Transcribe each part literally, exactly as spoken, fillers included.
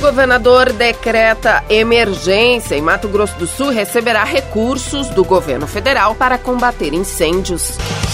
Governador decreta emergência. Em Mato Grosso do Sul receberá recursos do governo federal para combater incêndios.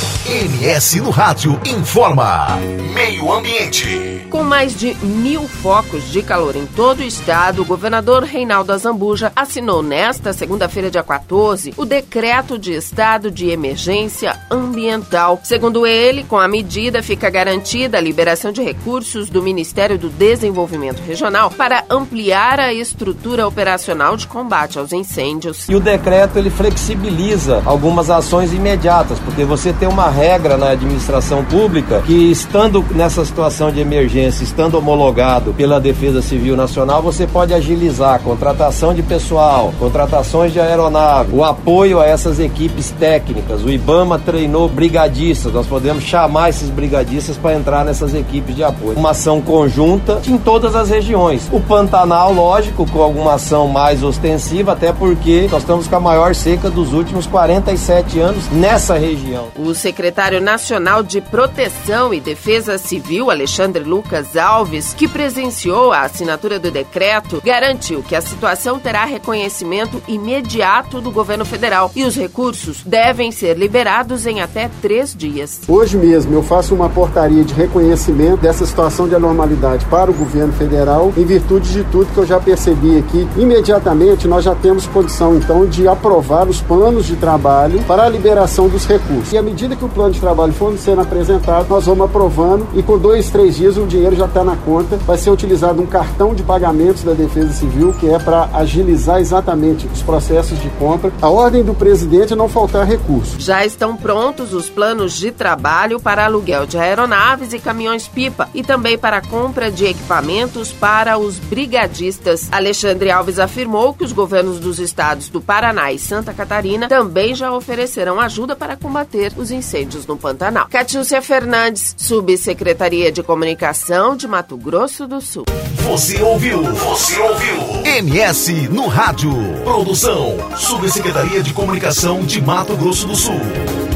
M S no Rádio informa. Meio Ambiente. Com mais de mil focos de calor em todo o estado, o governador Reinaldo Azambuja assinou nesta segunda-feira, dia quatorze, o decreto de estado de emergência ambiental. Segundo ele, com a medida fica garantida a liberação de recursos do Ministério do Desenvolvimento Regional para ampliar a estrutura operacional de combate aos incêndios. E o decreto ele flexibiliza algumas ações imediatas, porque você tem uma regra na administração pública que, estando nessa situação de emergência, estando homologado pela Defesa Civil Nacional, você pode agilizar a contratação de pessoal, contratações de aeronave, o apoio a essas equipes técnicas. O IBAMA treinou brigadistas, nós podemos chamar esses brigadistas para entrar nessas equipes de apoio. Uma ação conjunta em todas as regiões. O Pantanal, lógico, com alguma ação mais ostensiva, até porque nós estamos com a maior seca dos últimos quarenta e sete anos nessa região. O secretário nacional de Proteção e Defesa Civil, Alexandre Lucas Alves, que presenciou a assinatura do decreto, garantiu que a situação terá reconhecimento imediato do governo federal e os recursos devem ser liberados em até três dias. Hoje mesmo eu faço uma portaria de reconhecimento dessa situação de anormalidade para o governo federal, em virtude de tudo que eu já percebi aqui. Imediatamente nós já temos condição então de aprovar os planos de trabalho para a liberação dos recursos. E à medida que o plano de trabalho for sendo apresentado, nós vamos aprovando e com dois, três dias o dinheiro já está na conta. Vai ser utilizado um cartão de pagamentos da Defesa Civil, que é para agilizar exatamente os processos de compra. A ordem do presidente é não faltar recursos. Já estão prontos os planos de trabalho para aluguel de aeronaves e caminhões-pipa e também para a compra de equipamentos para os brigadistas. Alexandre Alves afirmou que os governos dos estados do Paraná e Santa Catarina também já oferecerão ajuda para combater os incêndios no Pantanal. Catiúcia Fernandes, Subsecretaria de Comunicação de Mato Grosso do Sul. Você ouviu? Você ouviu? M S no Rádio. Produção, Subsecretaria de Comunicação de Mato Grosso do Sul.